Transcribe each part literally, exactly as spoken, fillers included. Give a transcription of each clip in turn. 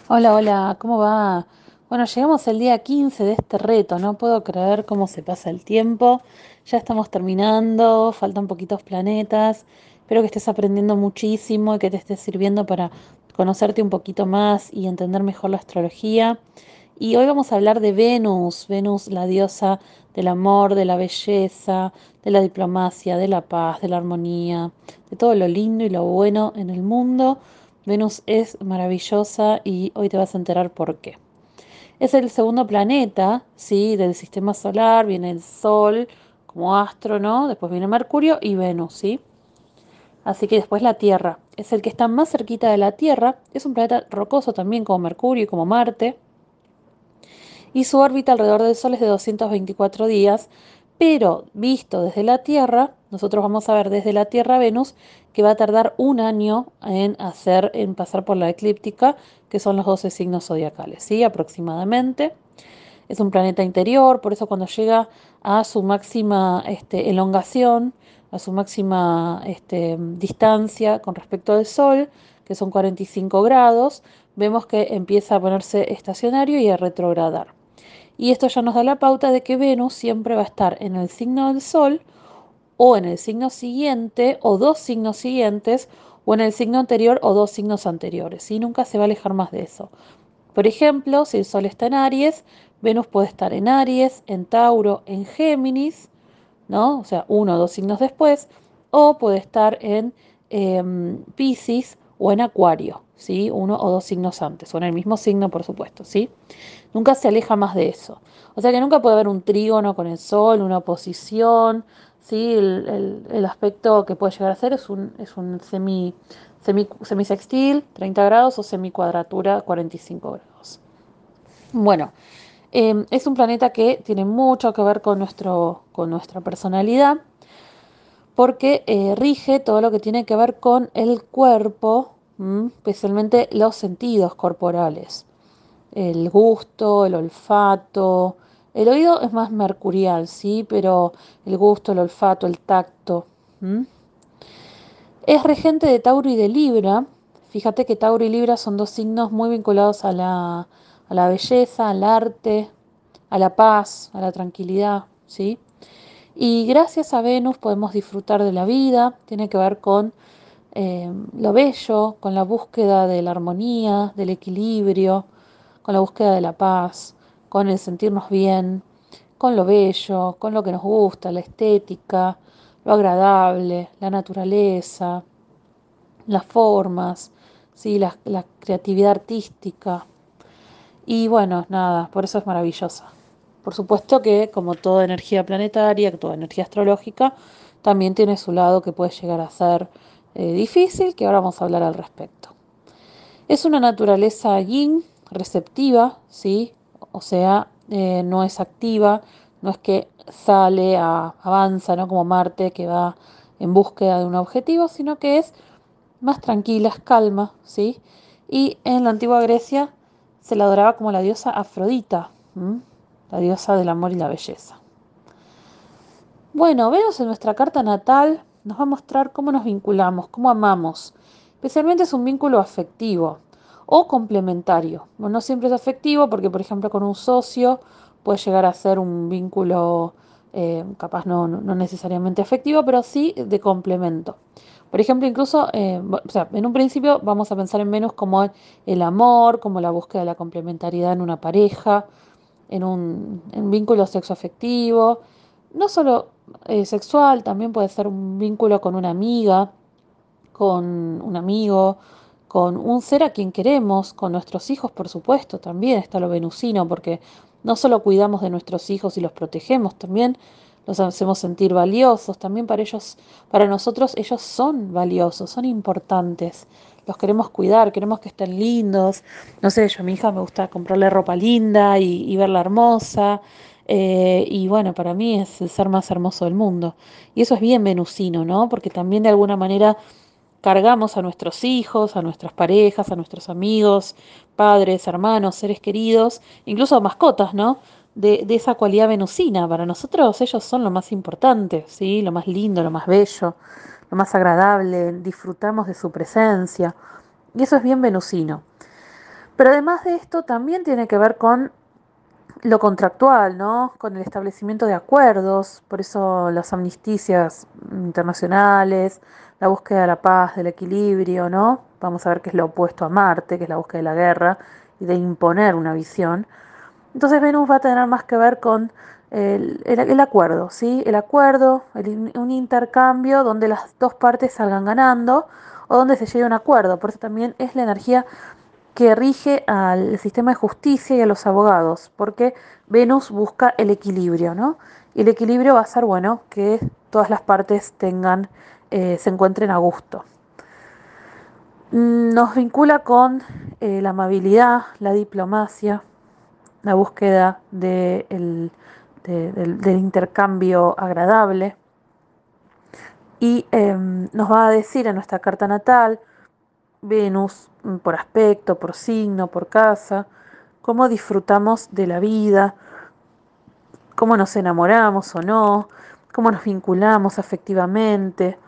Hola, hola, ¿cómo va? Bueno, llegamos el día quince de este reto, no puedo creer cómo se pasa el tiempo. Ya estamos terminando, faltan poquitos planetas. Espero que estés aprendiendo muchísimo y que te esté sirviendo para conocerte un poquito más y entender mejor la astrología. Y hoy vamos a hablar de Venus, Venus, la diosa del amor, de la belleza, de la diplomacia, de la paz, de la armonía, de todo lo lindo y lo bueno en el mundo. Venus es maravillosa y hoy te vas a enterar por qué. Es el segundo planeta, ¿sí? Del sistema solar, viene el Sol como astro, ¿no? Después viene Mercurio y Venus, ¿sí? Así que después la Tierra. Es el que está más cerquita de la Tierra. Es un planeta rocoso también como Mercurio y como Marte y su órbita alrededor del Sol es de doscientos veinticuatro días, pero visto desde la Tierra, nosotros vamos a ver desde la Tierra a Venus que va a tardar un año en hacer, en pasar por la eclíptica, que son los doce signos zodiacales, ¿sí? Aproximadamente. Es un planeta interior, por eso cuando llega a su máxima este, elongación, a su máxima este, distancia con respecto al Sol, que son cuarenta y cinco grados, vemos que empieza a ponerse estacionario y a retrogradar. Y esto ya nos da la pauta de que Venus siempre va a estar en el signo del Sol o en el signo siguiente o dos signos siguientes o en el signo anterior o dos signos anteriores. Y nunca se va a alejar más de eso. Por ejemplo, si el Sol está en Aries, Venus puede estar en Aries, en Tauro, en Géminis, ¿no? O sea, uno o dos signos después, o puede estar en eh, Piscis o en Acuario, ¿sí? Uno o dos signos antes, o en el mismo signo, por supuesto, ¿sí? Nunca se aleja más de eso. O sea que nunca puede haber un trígono con el Sol, una oposición, ¿sí? El, el- el aspecto que puede llegar a ser es un, es un semi, semi, semisextil, treinta grados, o semicuadratura, cuarenta y cinco grados. Bueno, eh, es un planeta que tiene mucho que ver con, nuestro, con nuestra personalidad, porque eh, rige todo lo que tiene que ver con el cuerpo, ¿m? Especialmente los sentidos corporales, el gusto, el olfato. El oído es más mercurial, sí, pero el gusto, el olfato, el tacto. ¿M? Es regente de Tauro y de Libra. Fíjate que Tauro y Libra son dos signos muy vinculados a la, a la belleza, al arte, a la paz, a la tranquilidad, ¿sí? Y gracias a Venus podemos disfrutar de la vida. Tiene que ver con eh, lo bello, con la búsqueda de la armonía, del equilibrio, con la búsqueda de la paz, con el sentirnos bien, con lo bello, con lo que nos gusta, la estética, lo agradable, la naturaleza, las formas, ¿sí? la, la creatividad artística. Y bueno, nada, por eso es maravillosa. Por supuesto que, como toda energía planetaria, toda energía astrológica, también tiene su lado que puede llegar a ser eh, difícil, que ahora vamos a hablar al respecto. Es una naturaleza yin, receptiva, ¿sí? O sea, eh, no es activa, no es que sale, a, avanza, ¿no? Como Marte, que va en búsqueda de un objetivo, sino que es más tranquila, es calma, ¿sí? Y en la antigua Grecia se la adoraba como la diosa Afrodita, ¿m? La diosa del amor y la belleza. Bueno, Venus en nuestra carta natal nos va a mostrar cómo nos vinculamos, cómo amamos. Especialmente es un vínculo afectivo o complementario. Bueno, no siempre es afectivo porque, por ejemplo, con un socio puede llegar a ser un vínculo eh, capaz no, no, no necesariamente afectivo, pero sí de complemento. Por ejemplo, incluso, eh, o sea, en un principio vamos a pensar en Venus como el amor, como la búsqueda de la complementariedad en una pareja, en un, en un vínculo sexoafectivo, no solo eh, sexual, también puede ser un vínculo con una amiga, con un amigo, con un ser a quien queremos, con nuestros hijos, por supuesto, también está lo venusino, porque no solo cuidamos de nuestros hijos y los protegemos, también los hacemos sentir valiosos, también para ellos, para nosotros ellos son valiosos, son importantes. Los queremos cuidar, queremos que estén lindos. No sé, yo a mi hija me gusta comprarle ropa linda y, y verla hermosa. Eh, y bueno, para mí es el ser más hermoso del mundo. Y eso es bien venusino, ¿no? Porque también de alguna manera cargamos a nuestros hijos, a nuestras parejas, a nuestros amigos, padres, hermanos, seres queridos, incluso mascotas, ¿no? De, de esa cualidad venusina. Para nosotros ellos son lo más importante, ¿sí? Lo más lindo, lo más bello, lo más agradable. Disfrutamos de su presencia. Y eso es bien venusino. Pero además de esto también tiene que ver con lo contractual, ¿no? Con el establecimiento de acuerdos, por eso las amnisticias internacionales, la búsqueda de la paz, del equilibrio, ¿no? Vamos a ver qué es lo opuesto a Marte, que es la búsqueda de la guerra y de imponer una visión. Entonces Venus va a tener más que ver con el, el- el acuerdo, ¿sí? El acuerdo, el un intercambio donde las dos partes salgan ganando o donde se llegue a un acuerdo. Por eso también es la energía que rige al sistema de justicia y a los abogados, porque Venus busca el equilibrio, ¿no? Y el equilibrio va a ser, bueno, que todas las partes tengan, eh, se encuentren a gusto. Mm, Nos vincula con eh, la amabilidad, la diplomacia, la búsqueda de el- de- del, del intercambio agradable y em, nos va a decir en nuestra carta natal, Venus, mm, por aspecto, por signo, por casa, cómo disfrutamos de la vida, cómo nos enamoramos o no, cómo nos vinculamos afectivamente,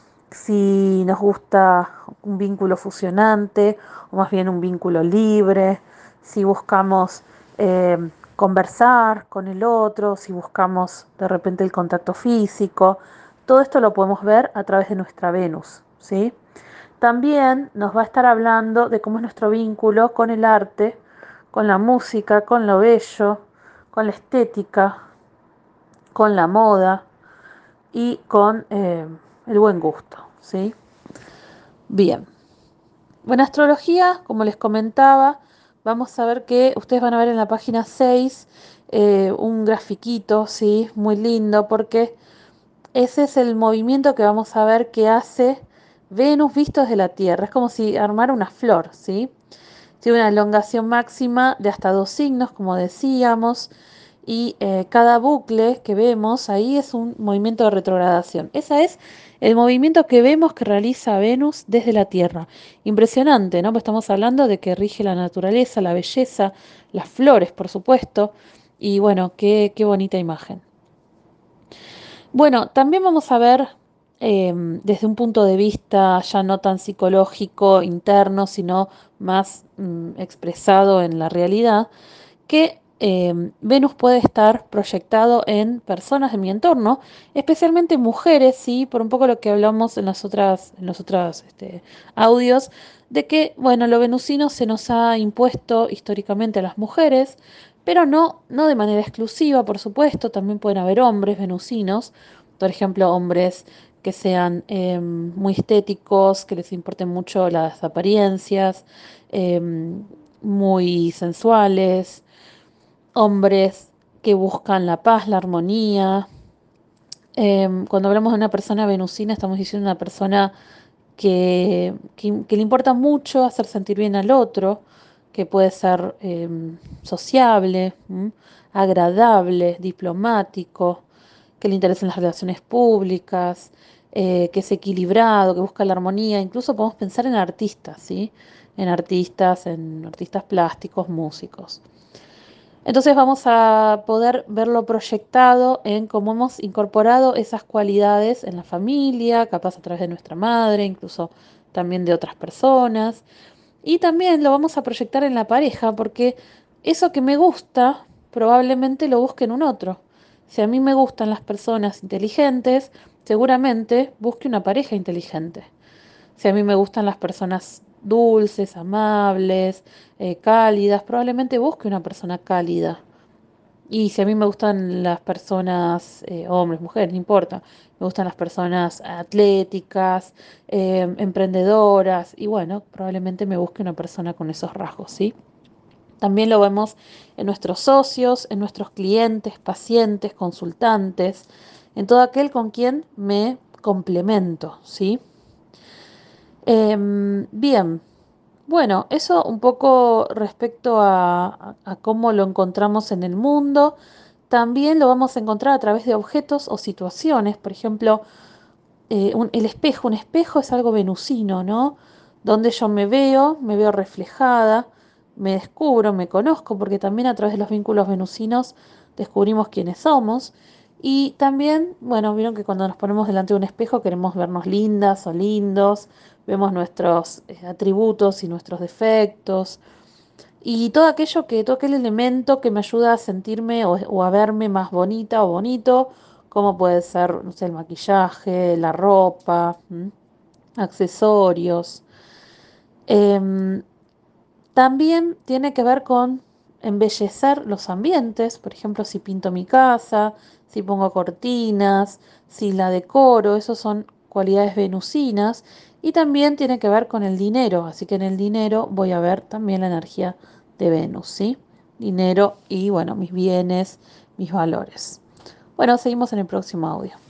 si nos gusta un vínculo fusionante o más bien un vínculo libre, si buscamos eh, conversar con el otro, si buscamos de repente el contacto físico. Todo esto lo podemos ver a través de nuestra Venus, ¿sí? También nos va a estar hablando de cómo es nuestro vínculo con el arte, con la música, con lo bello, con la estética, con la moda y con eh, el buen gusto, ¿sí? Bien. Bueno, astrología, como les comentaba, vamos a ver que ustedes van a ver en la página seis eh, un grafiquito, ¿sí? Muy lindo, porque ese es el movimiento que vamos a ver que hace Venus visto desde la Tierra. Es como si armara una flor, ¿sí? Tiene una elongación máxima de hasta dos signos, como decíamos, y eh, cada bucle que vemos ahí es un movimiento de retrogradación. Ese es el movimiento que vemos que realiza Venus desde la Tierra. Impresionante, ¿no? Pues estamos hablando de que rige la naturaleza, la belleza, las flores, por supuesto, y bueno, qué, qué bonita imagen. Bueno, también vamos a ver eh, desde un punto de vista ya no tan psicológico, interno, sino más mm, expresado en la realidad, que eh, Venus puede estar proyectado en personas de mi entorno, especialmente mujeres, sí, por un poco lo que hablamos en las otras, en los otros este, audios, de que, bueno, lo venusino se nos ha impuesto históricamente a las mujeres, pero no, no de manera exclusiva, por supuesto, también pueden haber hombres venusinos, por ejemplo, hombres que sean eh, muy estéticos, que les importen mucho las apariencias, eh, muy sensuales, hombres que buscan la paz, la armonía. Eh, cuando hablamos de una persona venusina, estamos diciendo una persona que, que, que le importa mucho hacer sentir bien al otro, que puede ser eh, sociable, ¿m? Agradable, diplomático, que le interesan las relaciones públicas, eh, que es equilibrado, que busca la armonía. Incluso podemos pensar en artistas, ¿sí? En artistas, en artistas plásticos, músicos. Entonces vamos a poder verlo proyectado en cómo hemos incorporado esas cualidades en la familia, capaz a través de nuestra madre, incluso también de otras personas. Y también lo vamos a proyectar en la pareja, porque eso que me gusta probablemente lo busque en un otro. Si a mí me gustan las personas inteligentes, seguramente busque una pareja inteligente. Si a mí me gustan las personas dulces, amables, eh, cálidas, probablemente busque una persona cálida. Y si a mí me gustan las personas, eh, hombres, mujeres, no importa, me gustan las personas atléticas, eh, emprendedoras, y bueno, probablemente me busque una persona con esos rasgos, ¿sí? También lo vemos en nuestros socios, en nuestros clientes, pacientes, consultantes, en todo aquel con quien me complemento, ¿sí? Em, bien, bueno, eso un poco respecto a, a- a cómo lo encontramos en el mundo. También lo vamos a encontrar a través de objetos o situaciones. Por ejemplo, eh, un- el espejo. Un espejo es algo venusino, ¿no? Donde yo me veo, me veo reflejada, me descubro, me conozco, porque también a través de los vínculos venusinos descubrimos quiénes somos. Y también, bueno, vieron que cuando nos ponemos delante de un espejo queremos vernos lindas o lindos, vemos nuestros eh, atributos y nuestros defectos. y todo aquello que, todo aquel elemento que me ayuda a sentirme o, o a verme más bonita o bonito, como puede ser, no sé, el maquillaje, la ropa, ¿m? Accesorios. Em, También tiene que ver con embellecer los ambientes, por ejemplo, si pinto mi casa, si pongo cortinas, si la decoro, esos son cualidades venusinas. Y también tiene que ver con el dinero, así que en el dinero voy a ver también la energía de Venus, ¿sí? Dinero y, bueno, mis bienes, mis valores. Bueno, seguimos en el próximo audio.